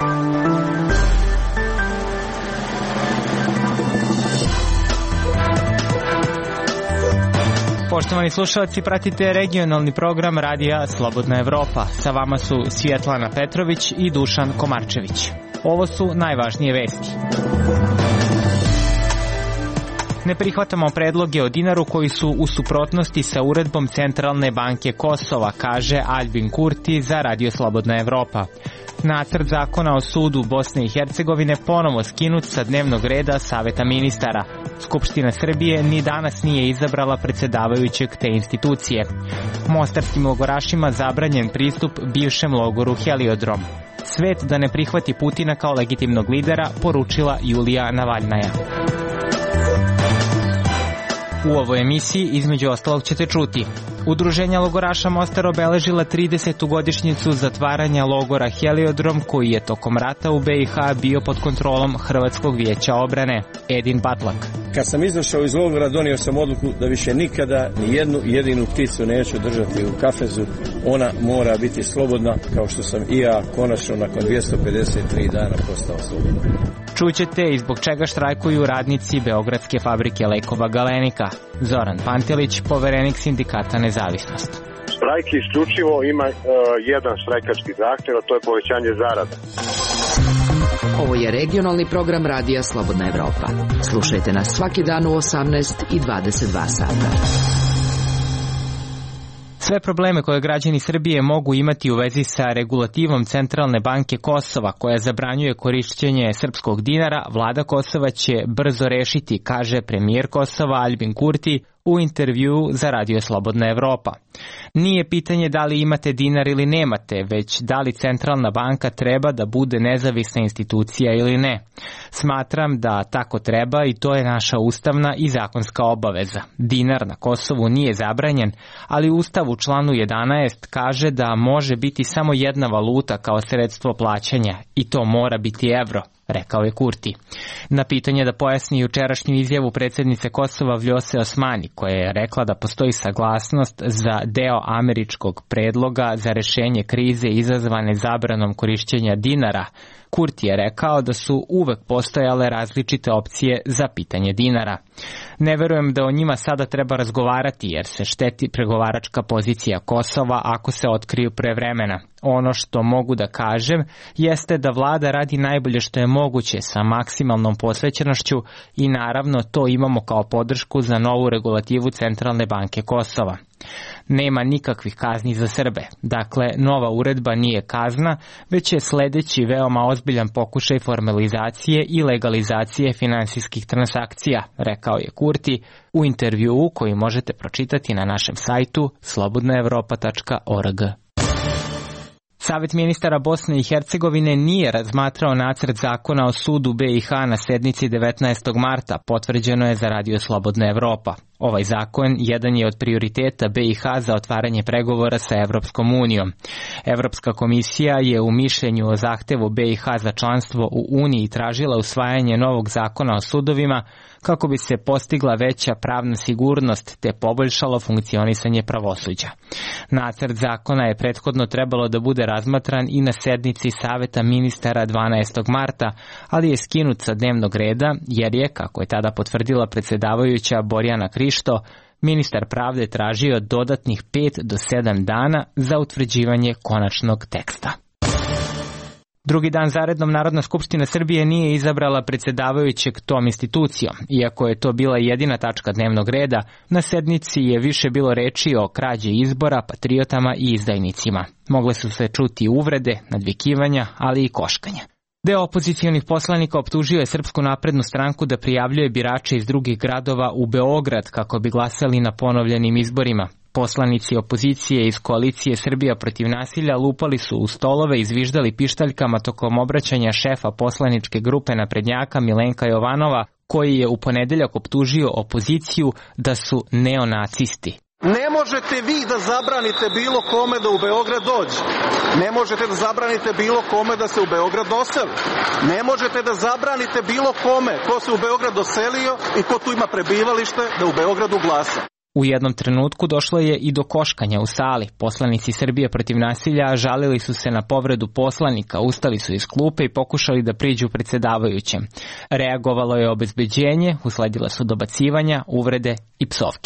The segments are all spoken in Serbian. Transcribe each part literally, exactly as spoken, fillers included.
Poštovani slušalci, pratite regionalni program radija Slobodna Evropa. Sa vama su Svjetlana Petrović i Dušan Komarčević. Ovo su najvažnije vesti. Ne prihvatamo predloge o dinaru koji su u suprotnosti sa uredbom Centralne banke Kosova, kaže Albin Kurti za radio Slobodna Evropa. Nacrt zakona o sudu Bosne i Hercegovine ponovo skinut sa dnevnog reda Saveta ministara. Skupština Srbije ni danas nije izabrala predsjedavajućeg te institucije. Mostarskim logorašima zabranjen pristup bivšem logoru Heliodrom. Svet da ne prihvati Putina kao legitimnog lidera, poručila Julija Navalnaja. U ovoj emisiji između ostalog ćete čuti: Udruženja logoraša Mostar obeležila tridesetu godišnjicu zatvaranja logora Heliodrom, koji je tokom rata u B i H bio pod kontrolom Hrvatskog vijeća obrane. Edin Batlak. Kad sam izašao iz logora, donio sam odluku da više nikada ni jednu jedinu pticu neću držati u kafezu. Ona mora biti slobodna, kao što sam i ja konačno nakon dvjesto pedeset tri dana postao slobodan. Čućete i zbog čega štrajkuju radnici Beogradske fabrike lekova Galenika. Zoran Pantelić, poverenik sindikata Nezavisnost. Štrajk isključivo ima uh, jedan štrajkački zahtjev, a to je povećanje zarada. Ovo je regionalni program radija Slobodna Evropa. Slušajte nas svaki dan u osamnaest i dvadeset dva sata. Sve probleme koje građani Srbije mogu imati u vezi sa regulativom Centralne banke Kosova, koja zabranjuje korišćenje srpskog dinara, vlada Kosova će brzo rešiti, kaže premijer Kosova Albin Kurti u intervjuu za radio Slobodna Evropa. Nije pitanje da li imate dinar ili nemate, već da li Centralna banka treba da bude nezavisna institucija ili ne. Smatram da tako treba i to je naša ustavna i zakonska obaveza. Dinar na Kosovu nije zabranjen, ali Ustav u članu jedanaest kaže da može biti samo jedna valuta kao sredstvo plaćanja i to mora biti evro, rekao je Kurti. Na pitanje da pojasni jučerašnju izjavu predsjednice Kosova Vljose Osmani, koja je rekla da postoji saglasnost za deo američkog predloga za rešenje krize izazvane zabranom korišćenja dinara, Kurti je rekao da su uvek postojale različite opcije za pitanje dinara. Ne verujem da o njima sada treba razgovarati jer se šteti pregovaračka pozicija Kosova ako se otkriju pre vremena. Ono što mogu da kažem jeste da vlada radi najbolje što je moguće sa maksimalnom posvećenošću i naravno to imamo kao podršku za novu regulativu Centralne banke Kosova. Nema nikakvih kazni za Srbe. Dakle, nova uredba nije kazna, već je sledeći veoma ozbiljan pokušaj formalizacije i legalizacije finansijskih transakcija, rekao je Kurti u intervjuu koji možete pročitati na našem sajtu slobodna evropa tačka org. Savet ministara Bosne i Hercegovine nije razmatrao nacrt zakona o sudu B i H na sednici devetnaestog marta, potvrđeno je za radio Slobodna Evropa. Ovaj zakon jedan je od prioriteta B i H za otvaranje pregovora sa Evropskom unijom. Evropska komisija je u mišljenju o zahtevu B i H za članstvo u Uniji tražila usvajanje novog zakona o sudovima kako bi se postigla veća pravna sigurnost te poboljšalo funkcionisanje pravosuđa. Nacrt zakona je prethodno trebalo da bude razmatran i na sednici Saveta ministara dvanaestog marta, ali je skinut sa dnevnog reda jer je, kako je tada potvrdila predsjedavajuća Borjana Krišto, ministar pravde tražio dodatnih pet do sedam dana za utvrđivanje konačnog teksta. Drugi dan zaredom Narodna skupština Srbije nije izabrala predsjedavajućeg tom institucijom. Iako je to bila jedina tačka dnevnog reda, na sednici je više bilo reči o krađi izbora, patriotama i izdajnicima. Mogle su se čuti uvrede, nadvikivanja, ali i koškanja. Deo opozicijonih poslanika optužio je Srpsku naprednu stranku da prijavljuje birače iz drugih gradova u Beograd kako bi glasali na ponovljenim izborima. Poslanici opozicije iz koalicije Srbija protiv nasilja lupali su u stolove i zviždali pištaljkama tokom obraćanja šefa poslaničke grupe naprednjaka Milenka Jovanova, koji je u ponedeljak optužio opoziciju da su neonacisti. Ne možete vi da zabranite bilo kome da u Beograd dođe. Ne možete da zabranite bilo kome da se u Beograd doseli. Ne možete da zabranite bilo kome ko se u Beograd doselio i ko tu ima prebivalište da u Beogradu glasa. U jednom trenutku došlo je i do koškanja u sali. Poslanici Srbije protiv nasilja žalili su se na povredu poslanika, ustali su iz klupe i pokušali da priđu predsjedavajućem. Reagovalo je obezbeđenje, usledila su dobacivanja, uvrede i psovke.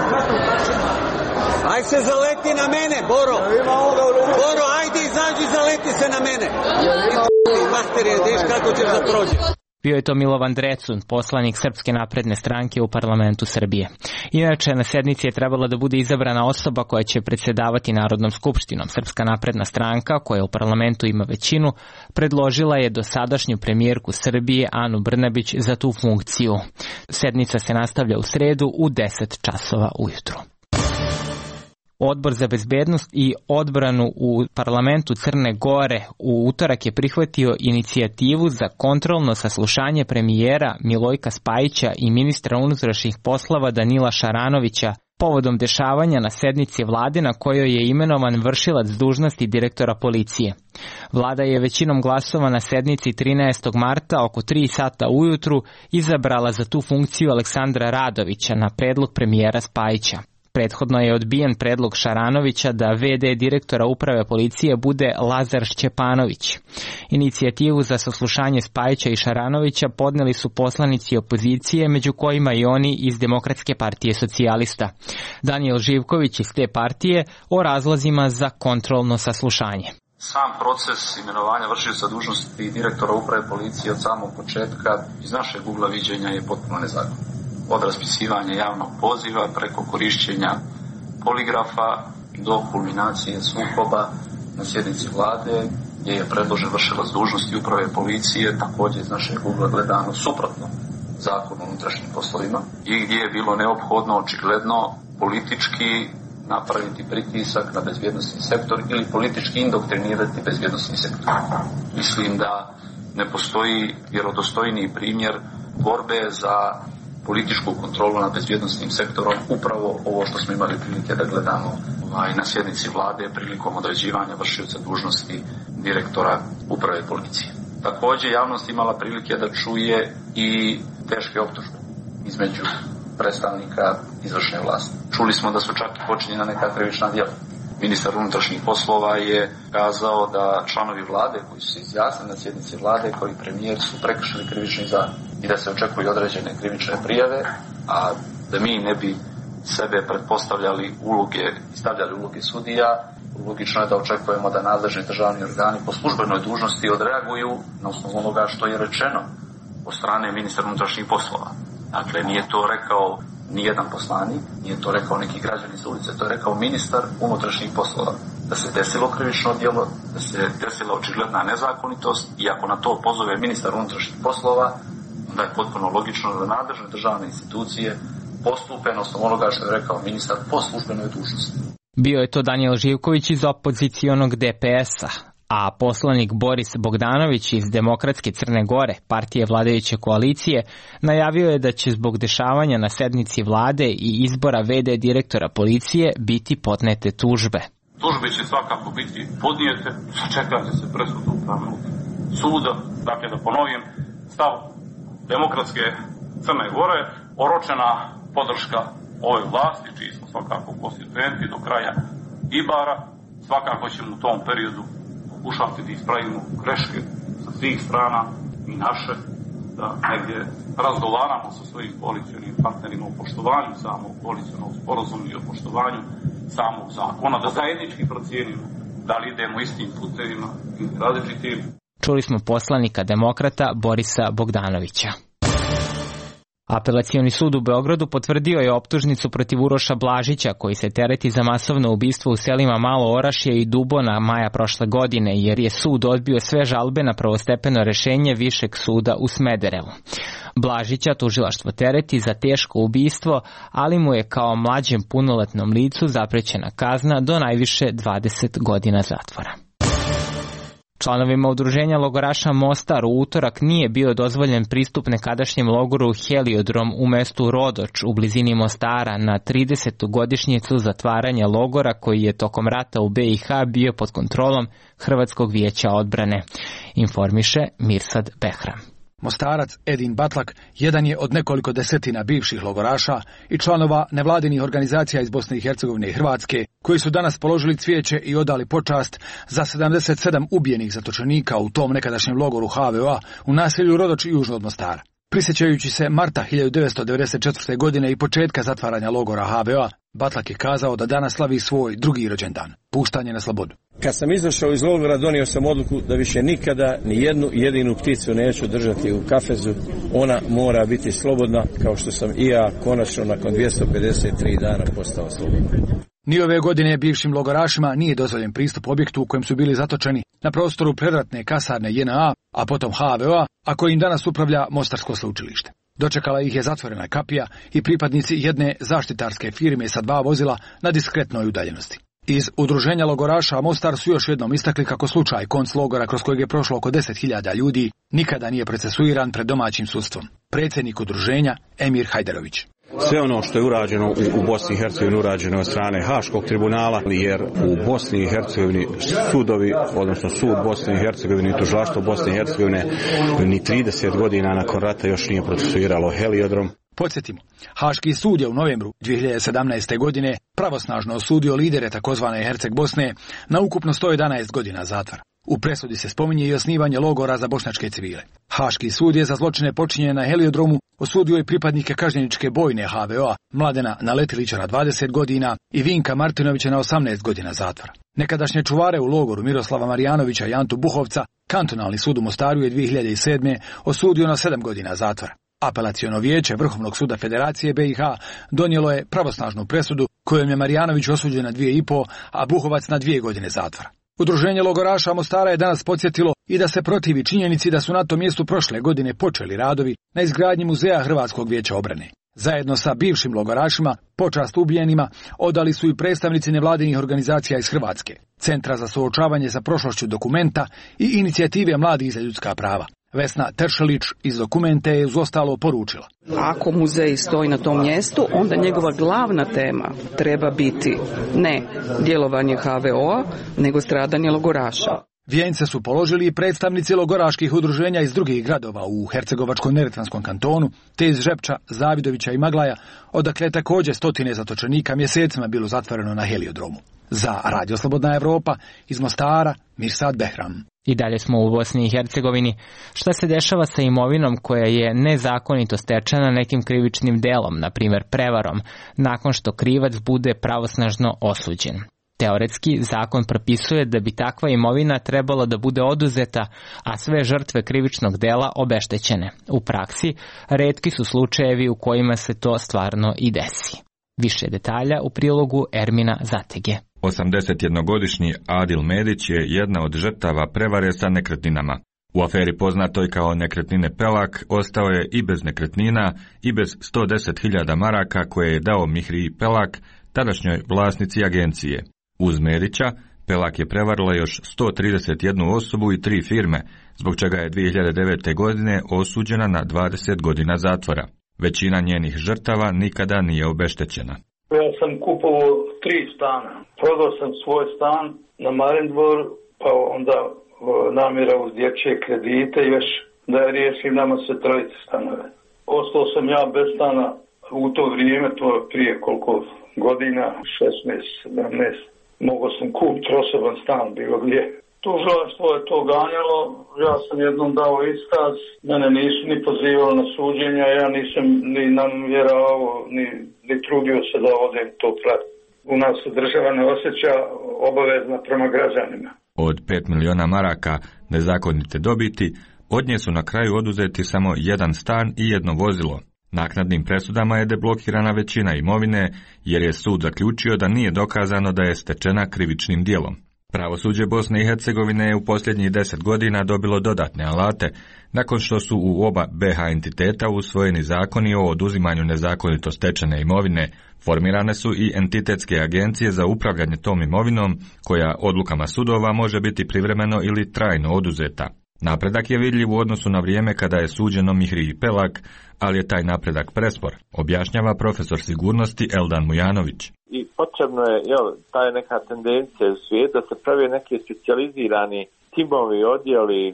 Aj se zaleti na mene, Boro! Boro, ajde izađi, zaleti se na mene! Masterije, deš kako ćeš da prođe. Bio je to Milovan Drecun, poslanik Srpske napredne stranke u parlamentu Srbije. Inače, na sednici je trebala da bude izabrana osoba koja će predsjedavati Narodnom skupštinom. Srpska napredna stranka, koja u parlamentu ima većinu, predložila je dosadašnju premijerku Srbije Anu Brnabić za tu funkciju. Sednica se nastavlja u sredu u deset časova ujutru. Odbor za bezbednost i odbranu u parlamentu Crne Gore u utorak je prihvatio inicijativu za kontrolno saslušanje premijera Milojka Spajića i ministra unutrašnjih poslova Danila Šaranovića povodom dešavanja na sednici vlade na kojoj je imenovan vršilac dužnosti direktora policije. Vlada je većinom glasova na sednici trinaestog marta oko tri sata ujutru izabrala za tu funkciju Aleksandra Radovića na predlog premijera Spajića. Prethodno je odbijen predlog Šaranovića da ve de direktora uprave policije bude Lazar Šćepanović. Inicijativu za saslušanje Spajića i Šaranovića podneli su poslanici opozicije, među kojima i oni iz Demokratske partije socijalista. Danijel Živković iz te partije o razlozima za kontrolno saslušanje. Sam proces imenovanja vršioca dužnosti direktora uprave policije od samog početka iz našeg ugla viđenja je potpuno nezakonit. Od raspisivanja javnog poziva preko korišćenja poligrafa do kulminacije sukoba na sjednici vlade gdje je predložen vršilac dužnosti uprave policije također iz našeg ugla gledano suprotno zakonu o unutrašnjim poslovima i gdje je bilo neophodno očigledno politički napraviti pritisak na bezbjednosni sektor ili politički indoktrinirati bezbjednosni sektor. Mislim da ne postoji vjerodostojniji primjer borbe za političku kontrolu nad bezbjednosnim sektorom, upravo ovo što smo imali prilike da gledamo ovaj, na sjednici vlade prilikom određivanja vršioca dužnosti direktora uprave policije. Također javnost imala prilike da čuje i teške optužbe između predstavnika izvršne vlasti. Čuli smo da su čak i počinjena neka krivična djela. Ministar unutrašnjih poslova je kazao da članovi vlade koji su se izjasnili na sjednici vlade koji premijer su prekršili krivični zakon i da se očekuju određene krivične prijave, a da mi ne bi sebe pretpostavljali uloge i stavljali uloge sudija, logično je da očekujemo da nadležni državni organi po službenoj dužnosti odreaguju na osnovu onoga što je rečeno od strane ministra unutrašnjih poslova. Dakle, nije to rekao nijedan poslanik, nije to rekao neki građani iz ulice, to je rekao ministar unutrašnjih poslova. Da se desilo krivično djelo, da se desila očigledna nezakonitost i ako na to pozove ministar unutrašnjih poslova, onda je potpuno logično da nadležne državne institucije postupe na osnovu onoga što je rekao ministar po službenoj dužnosti. Bio je to Danijel Živković iz opozicionog de pe es a, a poslanik Boris Bogdanović iz Demokratske Crne Gore, partije vladajuće koalicije, najavio je da će zbog dešavanja na sednici vlade i izbora ve de direktora policije biti podnete tužbe. Tužbe će svakako biti podnijete, sačekajte se presudu upravnog suda. Dakle, da ponovim, stav Demokratske Crne Gore, oročena podrška ove vlasti, čiji smo svakako konstituenti do kraja Ibara, svakako ćemo u tom periodu pokušati da ispravimo greške sa svih strana i naše, da negdje razgovaramo sa svojim koalicionim partnerima o poštovanju samog koalicionog sporazuma i o poštovanju samog zakona, da zajednički procijenimo da li idemo istim putevima ili različitim. Čuli smo poslanika demokrata Borisa Bogdanovića. Apelacioni sud u Beogradu potvrdio je optužnicu protiv Uroša Blažića, koji se tereti za masovno ubistvo u selima Malo Orašje i Dubona maja prošle godine, jer je sud odbio sve žalbe na prvostepeno rešenje Višeg suda u Smederevu. Blažića tužilaštvo tereti za teško ubistvo, ali mu je kao mlađem punoletnom licu zaprećena kazna do najviše dvadeset godina zatvora. Članovima udruženja logoraša Mostar u utorak nije bio dozvoljen pristup nekadašnjem logoru Heliodrom u mestu Rodoč u blizini Mostara na tridesetu godišnjicu zatvaranja logora koji je tokom rata u be i ha bio pod kontrolom Hrvatskog vijeća odbrane, informiše Mirsad Behram. Mostarac Edin Batlak jedan je od nekoliko desetina bivših logoraša i članova nevladinih organizacija iz Bosne i Hercegovine i Hrvatske, koji su danas položili cvijeće i odali počast za sedamdeset sedam ubijenih zatočenika u tom nekadašnjem logoru H V O-a u naselju Rodoč južno od Mostara. Prisjećajući se marta hiljadu devetsto devedeset četvrte. godine i početka zatvaranja logora H V O-a, Batlak je kazao da danas slavi svoj drugi rođendan, puštanje na slobodu. Kad sam izašao iz logora, donio sam odluku da više nikada ni jednu jedinu pticu neću držati u kafezu. Ona mora biti slobodna, kao što sam i ja konačno nakon dvjesto pedeset tri dana postao slobodan. Ni ove godine bivšim logorašima nije dozvoljen pristup objektu u kojem su bili zatočeni na prostoru predratne kasarne J N A, a potom H V O-a, a kojim danas upravlja Mostarsko sveučilište. Dočekala ih je zatvorena kapija i pripadnici jedne zaštitarske firme sa dva vozila na diskretnoj udaljenosti. Iz udruženja logoraša Mostar su još jednom istakli kako slučaj konc logora kroz kojeg je prošlo oko deset hiljada ljudi nikada nije procesuiran pred domaćim sudstvom. Predsjednik udruženja Emir Hajderović. Sve ono što je urađeno u, u Bosni i Hercegovini urađeno od strane Haškog tribunala, jer u Bosni i Hercegovini sudovi, odnosno sud Bosne i Hercegovine i tužilaštvo Bosne i Hercegovine ni trideset godina nakon rata još nije procesuiralo heliodrom. Podsjetimo, Haški sud je u novembru dvije hiljade sedamnaeste. godine pravosnažno osudio lidere takozvane Herceg Bosne na ukupno sto jedanaest godina zatvora. U presudi se spominje i osnivanje logora za bošnjačke civile. Haški sud je za zločine počinjene na heliodromu osudio i pripadnike kažnjeničke bojne H V O-a, Mladena Naletilića na dvadeset godina i Vinka Martinovića na osamnaest godina zatvora. Nekadašnje čuvare u logoru Miroslava Marjanovića i Antu Buhovca kantonalni sud u Mostaru je dvije hiljade sedme. osudio na sedam godina zatvora. Apelaciono vijeće Vrhovnog suda Federacije B i H donijelo je pravosnažnu presudu kojom je Marjanović osuđen na dvije i po, a Buhovac na dvije godine zatvora. Udruženje logoraša Mostara je danas podsjetilo i da se protivi činjenici da su na tom mjestu prošle godine počeli radovi na izgradnji muzeja Hrvatskog vijeća obrane. Zajedno sa bivšim logorašima, počast ubijenima, odali su i predstavnici nevladinih organizacija iz Hrvatske, Centra za suočavanje sa prošlošću Dokumenta i inicijative Mladih za ljudska prava. Vesna Teršelić iz Dokumente je uz ostalo poručila. Ako muzej stoji na tom mjestu, onda njegova glavna tema treba biti ne djelovanje H V O-a, nego stradanje logoraša. Vijence su položili i predstavnici logoraških udruženja iz drugih gradova u Hercegovačko-neretvanskom kantonu, te iz Žepča, Zavidovića i Maglaja, odakle također stotine zatočenika mjesecima bilo zatvoreno na heliodromu. Za Radio Slobodna Evropa iz Mostara, Mirsad Behram. I dalje smo u Bosni i Hercegovini. Šta se dešava sa imovinom koja je nezakonito stečena nekim krivičnim delom, na primjer prevarom, nakon što krivac bude pravosnažno osuđen? Teoretski, zakon propisuje da bi takva imovina trebala da bude oduzeta, a sve žrtve krivičnog dela obeštećene. U praksi, retki su slučajevi u kojima se to stvarno i desi. Više detalja u prilogu Ermina Zatege. osamdesetjednogodišnji Adil Medić je jedna od žrtava prevare sa nekretninama. U aferi poznatoj kao nekretnine Pelak ostao je i bez nekretnina i bez sto deset hiljada maraka koje je dao Mihriji Pelak, tadašnjoj vlasnici agencije. Uz Medića, Pelak je prevarila još sto trideset jednu osobu i tri firme, zbog čega je dvije hiljade devete. godine osuđena na dvadeset godina zatvora. Većina njenih žrtava nikada nije obeštećena. Ja sam kupovao tri stana. Prodao sam svoj stan na Marindvor, pa onda namjera uz dječje kredite još da je riješim nama sve trojice stanove. Ostao sam ja bez stana u to vrijeme, to je prije koliko godina, šesnaest sedamnaest. Mogao sam kupiti osoban stan bilo gdje. Tužilaštvo je to ganjalo, ja sam jednom dao iskaz, mene nisu ni pozivali na suđenja, ja nisam ni namjeravao, ni, ni trudio se da odem to prat. U nas se država ne osjeća obavezna prema građanima. Od pet miliona maraka nezakonite dobiti, od nje su na kraju oduzeti samo jedan stan i jedno vozilo. Naknadnim presudama je deblokirana većina imovine, jer je sud zaključio da nije dokazano da je stečena krivičnim djelom. Pravosuđe Bosne i Hercegovine je u posljednjih deset godina dobilo dodatne alate, nakon što su u oba B H entiteta usvojeni zakoni o oduzimanju nezakonito stečene imovine. Formirane su i entitetske agencije za upravljanje tom imovinom, koja odlukama sudova može biti privremeno ili trajno oduzeta. Napredak je vidljiv u odnosu na vrijeme kada je suđeno Mihriji Pelak, ali je taj napredak prespor, objašnjava profesor sigurnosti Eldan Mujanović. I potrebno je, jel, ta je neka tendencija u svijetu da se prave neki specijalizirani timovi, odjeli,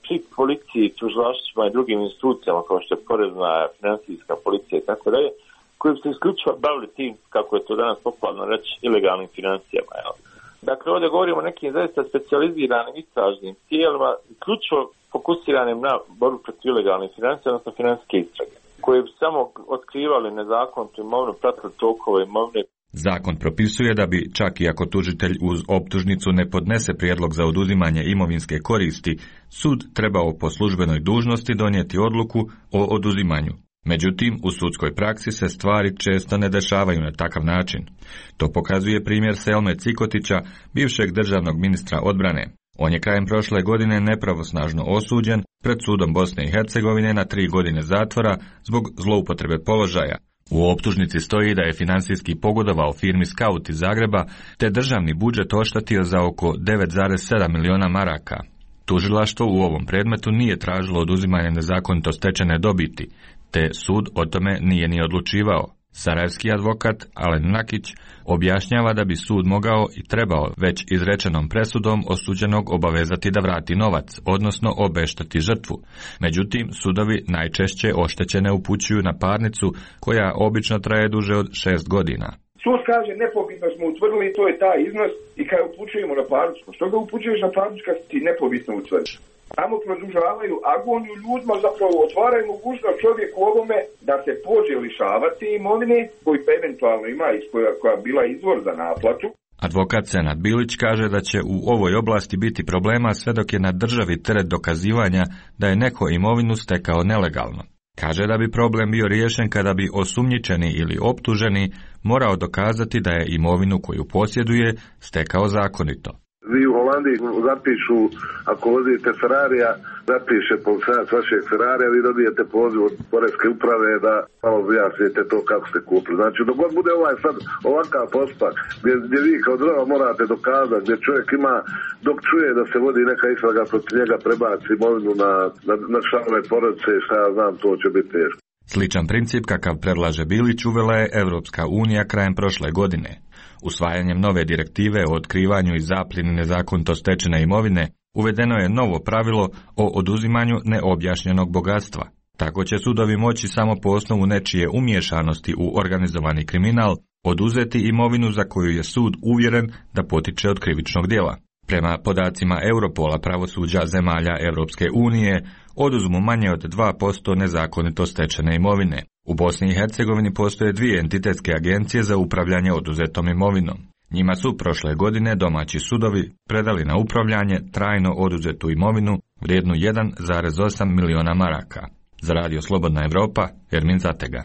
pri policiji, tužilaštvima i drugim institucijama kao što je porezna, financijska policija i tako dalje, koji bi se isključivo bavili tim, kako je to danas popularno reći, ilegalnim financijama. Jel? Dakle, ovdje govorimo o nekim zaista specijaliziranim istražnim tijelima, isključivo fokusiranim na borbu protiv ilegalnih financija, odnosno financijske istrage, koje bi samo otkrivali nezakonitu imovinu, pratili tokove imovine. Zakon propisuje da bi, čak i ako tužitelj uz optužnicu ne podnese prijedlog za oduzimanje imovinske koristi, sud trebao po službenoj dužnosti donijeti odluku o oduzimanju. Međutim, u sudskoj praksi se stvari često ne dešavaju na takav način. To pokazuje primjer Selme Cikotića, bivšeg državnog ministra odbrane. On je krajem prošle godine nepravosnažno osuđen pred sudom Bosne i Hercegovine na tri godine zatvora zbog zloupotrebe položaja. U optužnici stoji da je financijski pogodovao firmi Scout iz Zagreba, te državni budžet oštetio za oko devet zarez sedam miliona maraka. Tužilaštvo u ovom predmetu nije tražilo oduzimanje nezakonito stečene dobiti, te sud o tome nije ni odlučivao. Sarajevski advokat Alen Nakić objašnjava da bi sud mogao i trebao već izrečenom presudom osuđenog obavezati da vrati novac, odnosno obešteti žrtvu. Međutim, sudovi najčešće oštećene upućuju na parnicu koja obično traje duže od šest godina. Sud kaže nepobitno smo utvrdili, to je taj iznos i kad upućujemo na parnicu. Što ga upućuješ na parnicu kad ti nepobitno utvrdiš? Tamo produžavaju agoniju ljudima, zapravo otvaraju mogućnost čovjeku ovome da se pođe lišavati imovine koji eventualno ima i koja, koja bila izvor za naplatu. Advokat Senad Bilić kaže da će u ovoj oblasti biti problema sve dok je na državi teret dokazivanja da je neko imovinu stekao nelegalno. Kaže da bi problem bio riješen kada bi osumnjičeni ili optuženi morao dokazati da je imovinu koju posjeduje stekao zakonito. Vi u Holandiji zapišu, ako vozite Ferrarija, zapiše policajac vašeg Ferrarija, vi dobijete poziv od poreske uprave da malo objasnite to kako ste kupili. Znači, dok god bude ovaj sad ovakav postupak, gdje, gdje vi kao država morate dokazati, gdje čovjek ima, dok čuje da se vodi neka istraga protiv njega, prebaci imovinu na, na, na članove porodice, šta ja znam, to će biti teško. Sličan princip kakav predlaže Bilić uvela je Evropska unija krajem prošle godine. Usvajanjem nove direktive o otkrivanju i zapljeni nezakonito stečene imovine uvedeno je novo pravilo o oduzimanju neobjašnjenog bogatstva. Tako će sudovi moći samo po osnovu nečije umiješanosti u organizovani kriminal oduzeti imovinu za koju je sud uvjeren da potiče od krivičnog djela. Prema podacima Europola pravosuđa zemalja Europske unije oduzmu manje od dva posto nezakonito stečene imovine. U Bosni i Hercegovini postoje dvije entitetske agencije za upravljanje oduzetom imovinom. Njima su prošle godine domaći sudovi predali na upravljanje trajno oduzetu imovinu vrijednu jedan zarez osam miliona maraka. Za Radio Slobodna Evropa, Ermin Zatega.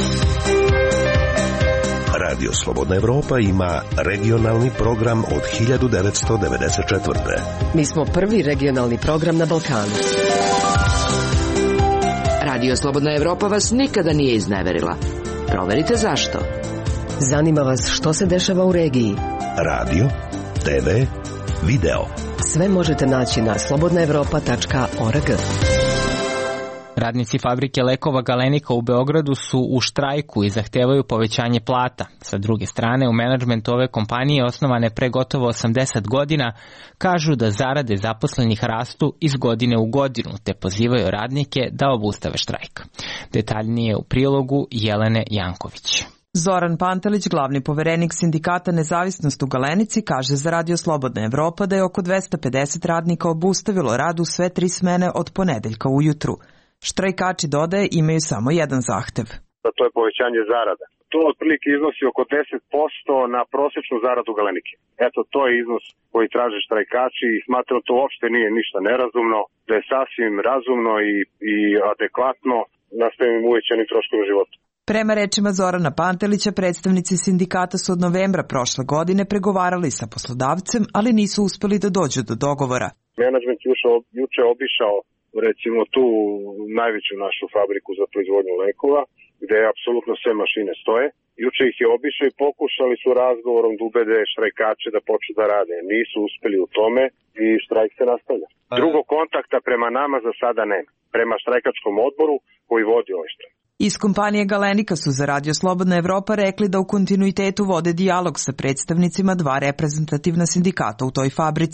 Radio Slobodna Evropa ima regionalni program od hiljadu devetsto devedeset četvrte. Mi smo prvi regionalni program na Balkanu. Radio Slobodna Evropa vas nikada nije izneverila. Proverite zašto. Zanima vas što se dešava u regiji. Radio, te ve, video. Sve možete naći na slobodna evropa tačka org. Radnici fabrike lekova Galenika u Beogradu su u štrajku i zahtevaju povećanje plata. Sa druge strane, u menadžmentu ove kompanije, osnovane pre gotovo osamdeset godina, kažu da zarade zaposlenih rastu iz godine u godinu, te pozivaju radnike da obustave štrajk. Detaljnije u prilogu Jelene Janković. Zoran Pantelić, glavni poverenik sindikata Nezavisnost u Galenici, kaže za Radio Slobodna Evropa da je oko dvesta pedeset radnika obustavilo rad u sve tri smene od ponedeljka ujutru. Štrajkači, dodaje, imaju samo jedan zahtev. To je povećanje zarada. To otprilike iznosi oko deset posto na prosječnu zaradu Galenike. Eto, to je iznos koji traže štrajkači i smatram to uopšte nije ništa nerazumno, da je sasvim razumno i, i adekvatno nastavim uvećanim troškovima života. Prema rečima Zorana Pantelića, predstavnici sindikata su od novembra prošle godine pregovarali sa poslodavcem, ali nisu uspeli da dođu do dogovora. Menadžment juče obišao recimo tu najveću našu fabriku za proizvodnju lekova, gde apsolutno sve mašine stoje. Juče ih je obišao i pokušali su razgovorom da ubede štrajkače da počnu da rade. Nisu uspeli u tome i štrajk se nastavlja. Drugog kontakta prema nama za sada nema. Prema štrajkačkom odboru koji vodi ovaj štrajk. Iz kompanije Galenika su za Radio Slobodna Evropa rekli da u kontinuitetu vode dijalog sa predstavnicima dva reprezentativna sindikata u toj fabrici.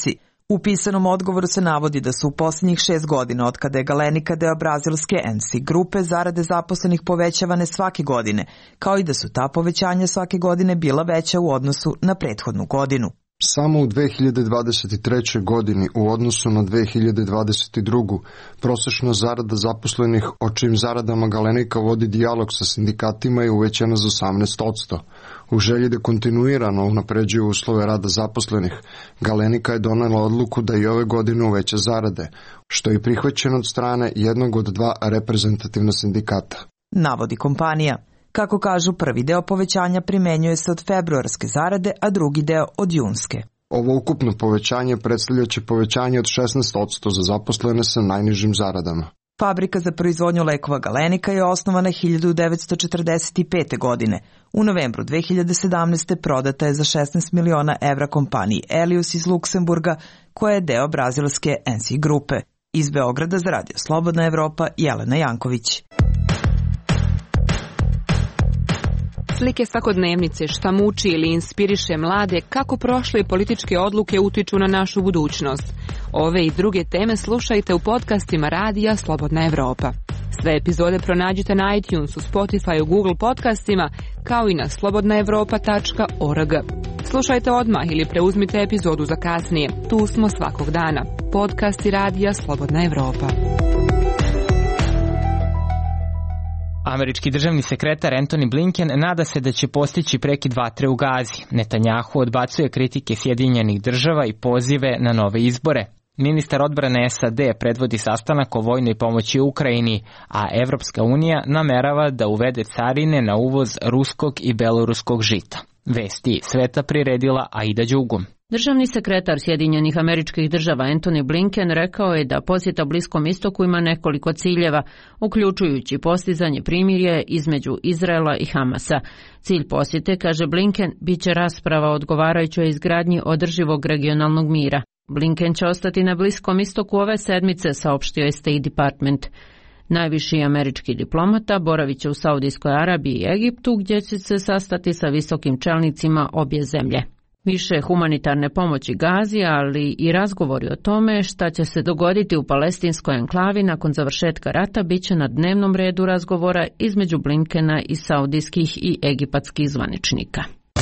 U pisanom odgovoru se navodi da su u posljednjih šest godina od kada je Galenika deo brazilske N C grupe zarade zaposlenih povećavane svake godine, kao i da su ta povećanja svake godine bila veća u odnosu na prethodnu godinu. Samo u dve hiljade dvadeset trećoj. godini u odnosu na dve hiljade dvadeset drugu. prosječna zarada zaposlenih, o čijim zaradama Galenika vodi dijalog sa sindikatima, je uvećana za osamnaest posto. U želji da kontinuirano unapređuje uslove rada zaposlenih, Galenika je donela odluku da i ove godine uveća zarade, što je prihvaćeno od strane jednog od dva reprezentativna sindikata. Navodi kompanija. Kako kažu, prvi deo povećanja primenjuje se od februarske zarade, a drugi deo od junske. Ovo ukupno povećanje predstavljaće povećanje od šesnaest posto za zaposlene sa najnižim zaradama. Fabrika za proizvodnju lekova Galenika je osnovana hiljadu devetsto četrdeset pete. godine. U novembru dve hiljade sedamnaeste. prodata je za šesnaest miliona evra kompaniji Elius iz Luksemburga, koja je deo brazilske N C grupe. Iz Beograda za Radio Slobodna Evropa, Jelena Janković. Slike svakodnevnice, šta muči ili inspiriše mlade, kako prošle političke odluke utiču na našu budućnost. Ove i druge teme slušajte u podcastima Radija Slobodna Evropa. Sve epizode pronađite na iTunesu, Spotifyu, Google podcastima, kao i na slobodna evropa tačka org. Slušajte odmah ili preuzmite epizodu za kasnije. Tu smo svakog dana. Podcasti Radija Slobodna Evropa. Američki državni sekretar Antony Blinken nada se da će postići prekid vatre u Gazi. Netanjahu odbacuje kritike Sjedinjenih država i pozive na nove izbore. Ministar odbrane S A D predvodi sastanak o vojnoj pomoći Ukrajini, a Evropska unija namerava da uvede carine na uvoz ruskog i beloruskog žita. Vesti sveta priredila Aida Đugum. Državni sekretar Sjedinjenih Američkih Država Antony Blinken rekao je da posjeta Bliskom istoku ima nekoliko ciljeva, uključujući postizanje primirja između Izraela i Hamasa. Cilj posjete, kaže Blinken, bit će rasprava o odgovarajućoj izgradnji održivog regionalnog mira. Blinken će ostati na Bliskom istoku ove sedmice, saopštio je State Department. Najviši američki diplomata boravit će u Saudijskoj Arabiji i Egiptu, gdje će se sastati sa visokim čelnicima obje zemlje. Više humanitarne pomoći Gazi, ali i razgovori o tome šta će se dogoditi u palestinskoj enklavi nakon završetka rata bit će na dnevnom redu razgovora između Blinkena i saudijskih i egipatskih zvaničnika.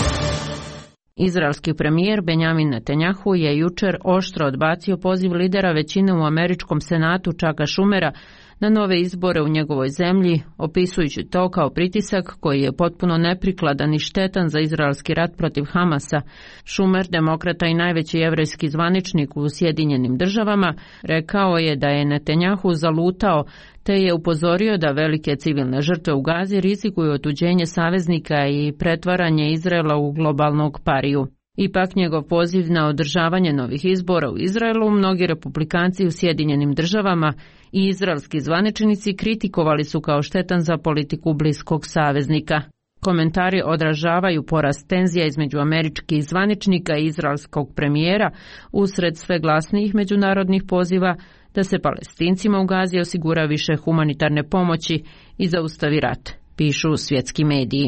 Izraelski premijer Benjamin Netanjahu je jučer oštro odbacio poziv lidera većine u američkom senatu Chucka Schumera na nove izbore u njegovoj zemlji, opisujući to kao pritisak koji je potpuno neprikladan i štetan za izraelski rat protiv Hamasa. Schumer, demokrata i najveći jevrejski zvaničnik u Sjedinjenim državama, rekao je da je Netanjahu zalutao, te je upozorio da velike civilne žrtve u Gazi rizikuju otuđenje saveznika i pretvaranje Izraela u globalnog pariju. Ipak njegov poziv na održavanje novih izbora u Izraelu mnogi republikanci u Sjedinjenim državama i izraelski zvaničnici kritikovali su kao štetan za politiku bliskog saveznika. Komentari odražavaju porast tenzija između američkih zvaničnika i izraelskog premijera usred sve glasnijih međunarodnih poziva da se Palestincima u Gazi osigura više humanitarne pomoći i zaustavi rat, pišu svjetski mediji.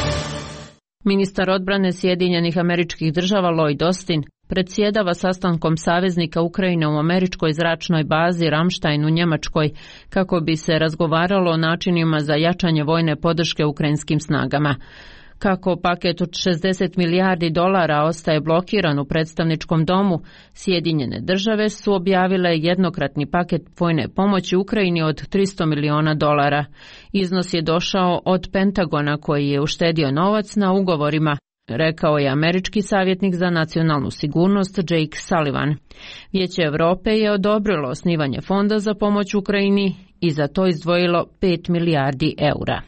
Ministar odbrane Sjedinjenih Američkih Država Lloyd Austin predsjedava sastankom saveznika Ukrajine u američkoj zračnoj bazi Ramstein u Njemačkoj kako bi se razgovaralo o načinima za jačanje vojne podrške ukrajinskim snagama. Kako paket od šezdeset milijardi dolara ostaje blokiran u predstavničkom domu, Sjedinjene države su objavile jednokratni paket vojne pomoći Ukrajini od tristo miliona dolara. Iznos je došao od Pentagona koji je uštedio novac na ugovorima, rekao je američki savjetnik za nacionalnu sigurnost Jake Sullivan. Vijeće Europe je odobrilo osnivanje fonda za pomoć Ukrajini i za to izdvojilo pet milijardi eura.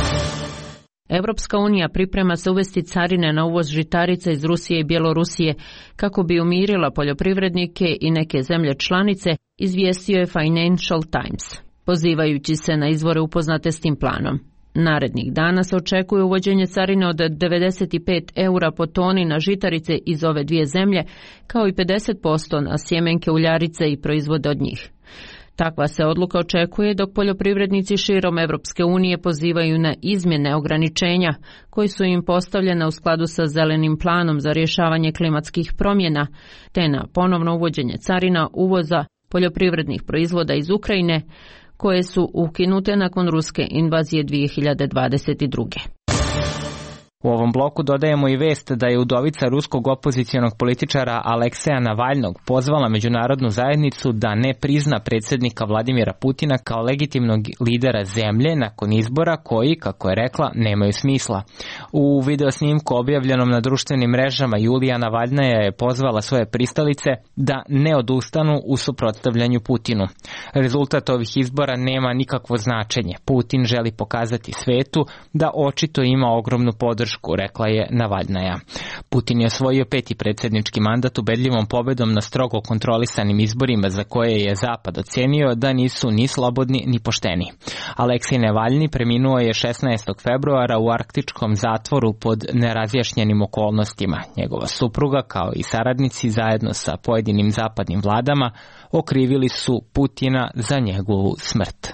Europska unija priprema se uvesti carine na uvoz žitarica iz Rusije i Bjelorusije kako bi umirila poljoprivrednike i neke zemlje članice, izvijestio je Financial Times, pozivajući se na izvore upoznate s tim planom. Narednih dana se očekuje uvođenje carine od devedeset pet eura po toni na žitarice iz ove dvije zemlje, kao i pedeset posto na sjemenke uljarice i proizvode od njih. Takva se odluka očekuje dok poljoprivrednici širom Evropske unije pozivaju na izmjene ograničenja koji su im postavljena u skladu sa zelenim planom za rješavanje klimatskih promjena, te na ponovno uvođenje carina uvoza poljoprivrednih proizvoda iz Ukrajine, koje su ukinute nakon ruske invazije dvije hiljade dvadeset druge. U ovom bloku dodajemo i vest da je udovica ruskog opozicionog političara Alekseja Navalnog pozvala međunarodnu zajednicu da ne prizna predsjednika Vladimira Putina kao legitimnog lidera zemlje nakon izbora koji, kako je rekla, nemaju smisla. U videosnimku objavljenom na društvenim mrežama Julija Navalnaja je pozvala svoje pristalice da ne odustanu u suprotstavljanju Putinu. Rezultat ovih izbora nema nikakvo značenje. Putin želi pokazati svetu da očito ima ogromnu podršku, rekla je Navalnaja. Putin je osvojio peti predsjednički mandat ubedljivom pobedom na strogo kontrolisanim izborima za koje je Zapad ocenio da nisu ni slobodni ni pošteni. Aleksej Navalni preminuo je šesnaestog februara u arktičkom zatvoru pod nerazjašnjenim okolnostima. Njegova supruga kao i saradnici zajedno sa pojedinim zapadnim vladama okrivili su Putina za njegovu smrt.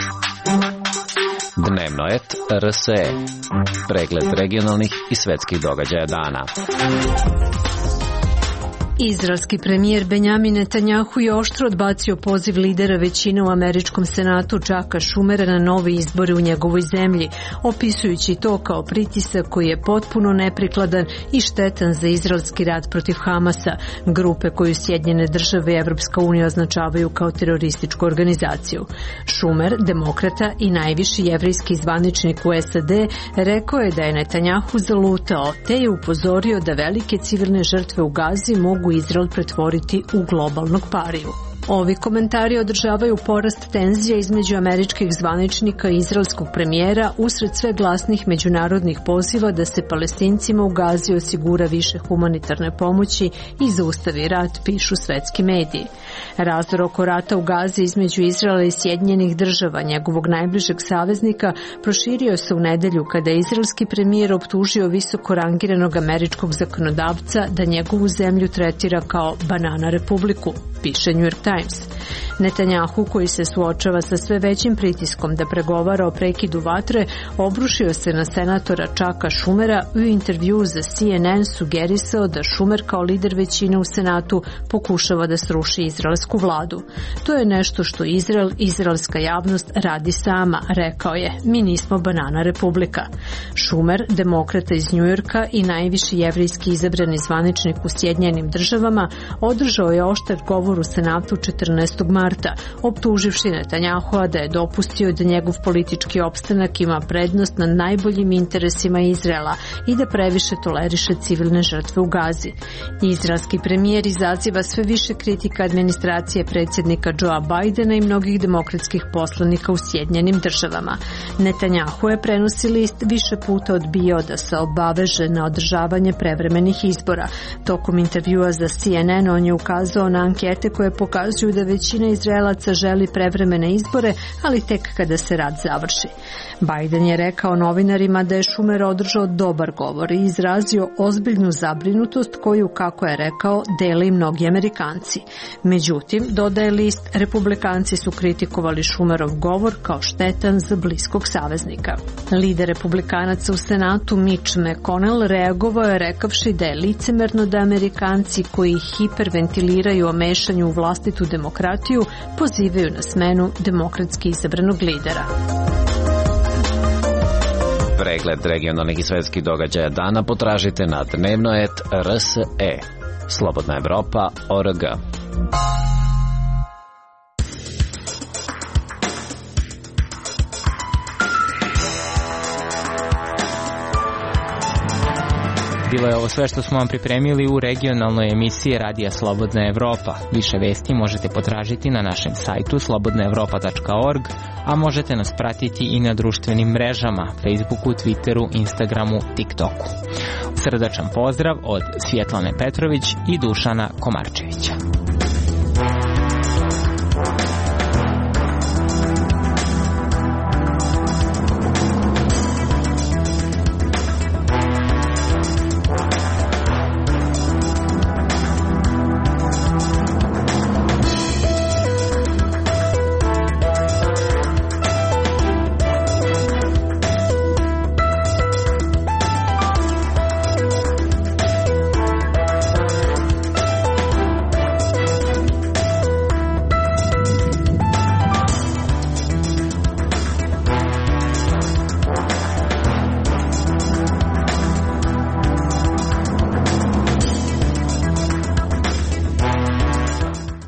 Dnevno et R S E. Pregled regionalnih i svetskih događaja dana. Izraelski premijer Benjamin Netanjahu je oštro odbacio poziv lidera većine u američkom senatu Chucka Schumera na nove izbore u njegovoj zemlji, opisujući to kao pritisak koji je potpuno neprikladan i štetan za izraelski rat protiv Hamasa, grupe koju Sjedinjene države i Evropska unija označavaju kao terorističku organizaciju. Schumer, demokrata i najviši jevrejski zvaničnik u S A D, rekao je da je Netanjahu zalutao, te je upozorio da velike civilne žrtve u Gazi mogu Izrael pretvoriti u globalnog pariju. Ovi komentari održavaju porast tenzija između američkih zvaničnika i izraelskog premijera usred sve glasnih međunarodnih poziva da se Palestincima u Gazi osigura više humanitarne pomoći i zaustavi rat, pišu svetski mediji. Razdor oko rata u Gazi između Izraela i Sjedinjenih država, njegovog najbližeg saveznika, proširio se u nedelju kada je izraelski premijer optužio visoko rangiranog američkog zakonodavca da njegovu zemlju tretira kao banana republiku, piše New York Times. Netanjahu, koji se suočava sa sve većim pritiskom da pregovara o prekidu vatre, obrušio se na senatora Chucka Schumera i u intervju za C N N sugerisao da Schumer kao lider većine u senatu pokušava da sruši izraelsku vladu. To je nešto što Izrael, izraelska javnost radi sama, rekao je. Mi nismo banana republika. Schumer, demokrata iz Njujorka i najviši jevrejski izabrani zvaničnik u Sjedinjenim državama, održao je oštar govor u senatu četrnaestog marta, optuživši Netanjahua da je dopustio da njegov politički opstanak ima prednost nad najboljim interesima Izraela i da previše toleriše civilne žrtve u Gazi. Izraelski premijer izaziva sve više kritika administracije predsjednika Joea Bidena i mnogih demokratskih poslanika u Sjedinjenim državama. Netanjahu je, prenosi list, više puta odbijao da se obaveže na održavanje prevremenih izbora. Tokom intervjua za C N N on je ukazao na ankete koje pokazuju da većina Izraelaca želi prevremene izbore, ali tek kada se rat završi. Biden je rekao novinarima da je Schumer održao dobar govor i izrazio ozbiljnu zabrinutost koju, kako je rekao, dele i mnogi Amerikanci. Međutim, dodaje list, Republikanci su kritikovali Schumerov govor kao štetan za bliskog saveznika. Lider Republikanaca u Senatu Mitch McConnell reagovao je rekavši da je licemerno da Amerikanci koji hiperventiliraju o mešanju u vlastitu demokratiju pozivaju na smenu demokratski izabranog lidera. Pregled regionalnih i svetskih događaja dana potražite na dnevno et R S E. Slobodna Evropa O R G. Bilo je ovo sve što smo vam pripremili u regionalnoj emisiji Radija Slobodna Evropa. Više vesti možete potražiti na našem sajtu slobodna evropa tačka org, a možete nas pratiti i na društvenim mrežama, Facebooku, Twitteru, Instagramu, TikToku. Srdačan pozdrav od Svjetlane Petrović i Dušana Komarčevića.